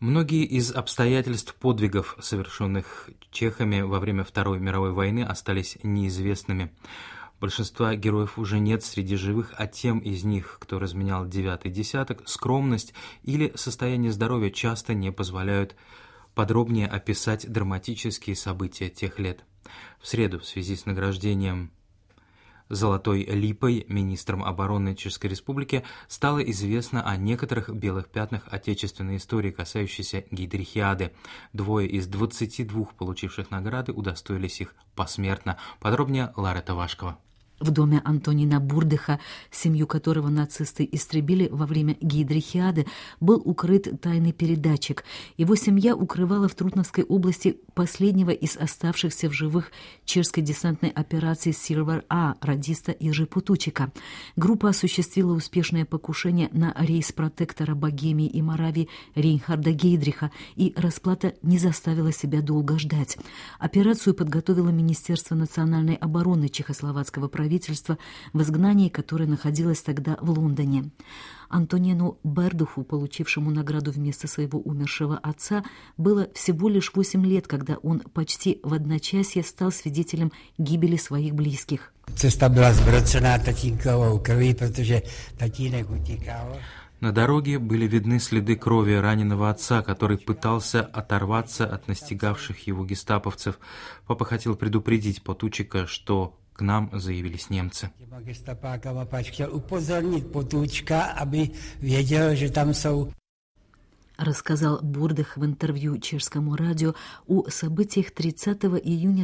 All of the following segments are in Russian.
Многие из обстоятельств подвигов, совершенных чехами во время Второй мировой войны, остались неизвестными. Большинства героев уже нет среди живых, а тем из них, кто разменял девятый десяток, скромность или состояние здоровья часто не позволяют подробнее описать драматические события тех лет. В среду, в связи с награждением Золотой липой министром обороны Чешской Республики, стало известно о некоторых белых пятнах отечественной истории, касающейся Гейдрихиады. 2 из 22 получивших награды удостоились их посмертно. Подробнее Лара Тавашкова. В доме Антонина Бурдыха, семью которого нацисты истребили во время Гейдрихиады, был укрыт тайный передатчик. Его семья укрывала в Трутновской области последнего из оставшихся в живых чешской десантной операции «Silver-A» радиста Ежи Потучика. Группа осуществила успешное покушение на рейс протектора Богемии и Моравии Рейнхарда Гейдриха, и расплата не заставила себя долго ждать. Операцию подготовило Министерство национальной обороны чехословацкого правительства в изгнании, которое находилось тогда в Лондоне. Антонину Бердуху, получившему награду вместо своего умершего отца, было всего лишь 8 лет, когда он почти в одночасье стал свидетелем гибели своих близких. Цеста была сбросена татинковой крови, потому татинок утекал. На дороге были видны следы крови раненого отца, который пытался оторваться от настигавших его гестаповцев. Папа хотел предупредить Потучика, что к нам заявились немцы. Хотел упозорнить Потучка, aby věděl, že tam jsou. Рассказал Бурдых в интервью чешскому радио о событиях 30 июня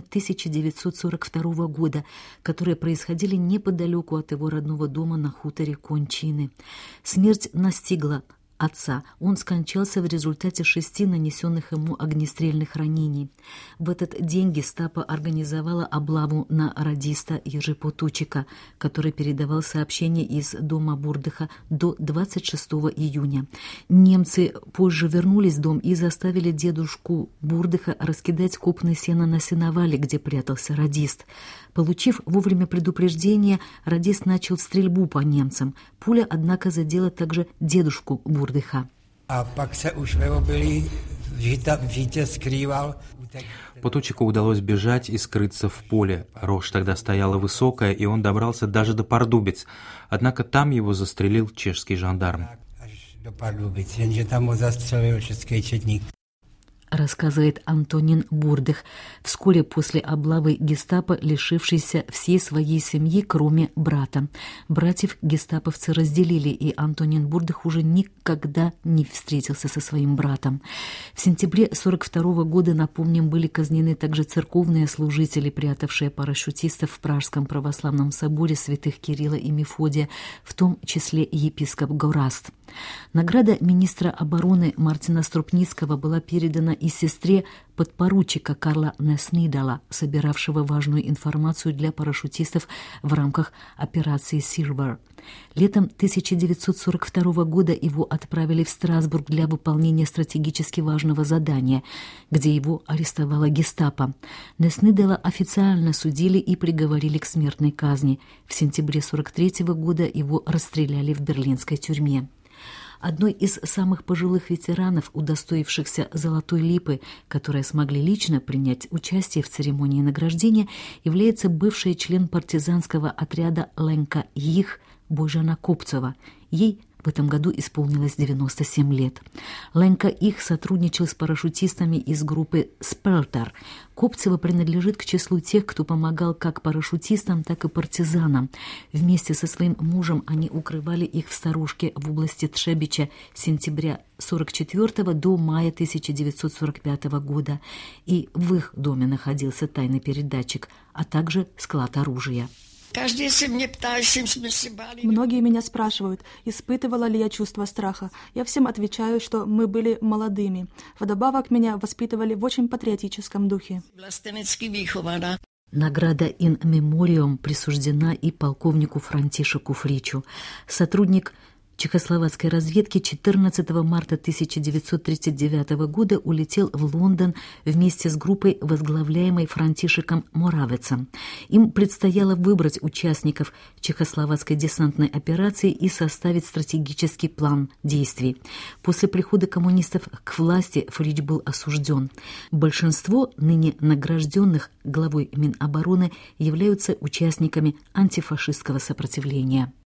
1942 года, которые происходили неподалеку от его родного дома на хуторе Кончины. Смерть настигла отца. Он скончался в результате 6 нанесенных ему огнестрельных ранений. В этот день гестапо организовало облаву на радиста Ежи Потучика, который передавал сообщения из дома Бурдыха до 26 июня. Немцы позже вернулись в дом и заставили дедушку Бурдыха раскидать копны сена на сеновале, где прятался радист. Получив вовремя предупреждение, радист начал стрельбу по немцам. Пуля, однако, задела также дедушку Бурдыха. А пак се уж вырубили, Витя скрывал. Потучику удалось бежать и скрыться в поле. Рожь тогда стояла высокая, и он добрался даже до Пардубиц. Однако там его застрелил чешский жандарм. До Пардубиц, jenže tam ho zastřelil český četník. Рассказывает Антонин Бурдых, вскоре после облавы гестапо, лишившийся всей своей семьи, кроме брата. Братьев гестаповцы разделили, и Антонин Бурдых уже никогда не встретился со своим братом. В сентябре 1942 года, напомним, были казнены также церковные служители, прятавшие парашютистов в Пражском православном соборе святых Кирилла и Мефодия, в том числе епископ Гораст. Награда министра обороны Мартина Струпницкого была передана и сестре подпоручика Карла Неснидала, собиравшего важную информацию для парашютистов в рамках операции «Silver». Летом 1942 года его отправили в Страсбург для выполнения стратегически важного задания, где его арестовала гестапо. Неснидала официально судили и приговорили к смертной казни. В сентябре 1943 года его расстреляли в берлинской тюрьме. Одной из самых пожилых ветеранов, удостоившихся Золотой липы, которые смогли лично принять участие в церемонии награждения, является бывший член партизанского отряда Ленка Их Божана Копцева. Ей в этом году исполнилось 97 лет. Ленка Их сотрудничал с парашютистами из группы «Спелтер». Копцева принадлежит к числу тех, кто помогал как парашютистам, так и партизанам. Вместе со своим мужем они укрывали их в сторожке в области Тшебича с сентября 1944 до мая 1945 года. И в их доме находился тайный передатчик, а также склад оружия. Многие меня спрашивают, испытывала ли я чувство страха. Я всем отвечаю, что мы были молодыми. Вдобавок меня воспитывали в очень патриотическом духе. Награда «In Memoriam» присуждена и полковнику Франтишеку Фричу. Сотрудник чехословацкой разведки 14 марта 1939 года улетел в Лондон вместе с группой, возглавляемой Франтишеком Моравецом. Им предстояло выбрать участников чехословацкой десантной операции и составить стратегический план действий. После прихода коммунистов к власти Фрич был осужден. Большинство ныне награжденных главой Минобороны являются участниками антифашистского сопротивления.